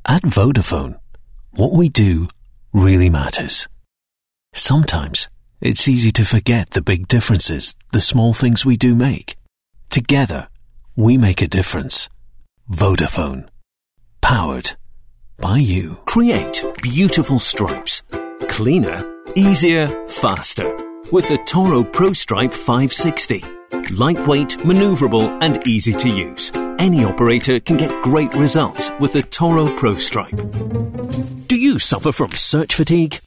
At Vodafone, what we do really matters. Sometimes it's easy to forget the big differences the small things we do make. Together, we make a difference. Vodafone. Powered by you. Create beautiful stripes. Cleaner, easier, faster. With the Toro Pro Stripe 560. Lightweight, maneuverable and easy to use. Any operator can get great results with the Toro Pro Stripe. Do you suffer from search fatigue?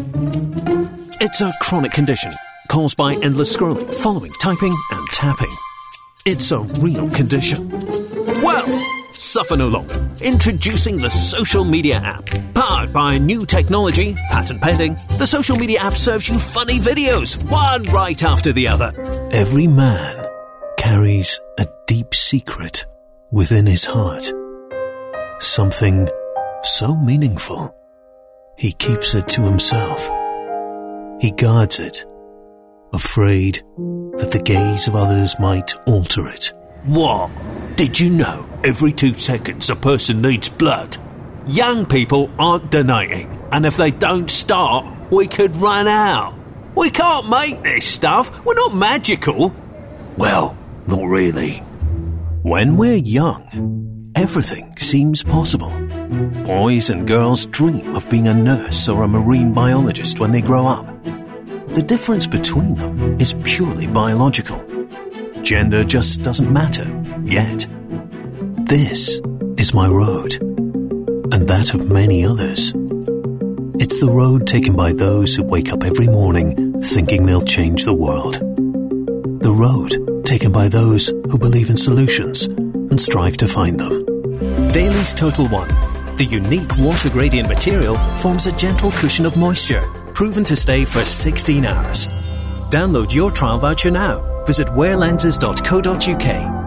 It's a chronic condition caused by endless scrolling, following, typing and tapping. It's a real condition. Well, suffer no longer. Introducing the Social Media app. Powered by new technology, patent pending, the Social Media app serves you funny videos, one right after the other. Every man carries a deep secret within his heart. Something so meaningful, he keeps it to himself. He guards it, afraid that the gaze of others might alter it. What? Did you know every 2 seconds a person needs blood? Young people aren't donating, and if they don't start, we could run out. We can't make this stuff. We're not magical. Well, not really. When we're young, everything seems possible. Boys and girls dream of being a nurse or a marine biologist when they grow up. The difference between them is purely biological. Gender just doesn't matter, yet. This is my road, and that of many others. It's the road taken by those who wake up every morning thinking they'll change the world. The road taken by those who believe in solutions and strive to find them. Dailies Total One. The unique water gradient material forms a gentle cushion of moisture, proven to stay for 16 hours. Download your trial voucher now. Visit wearlenses.co.uk.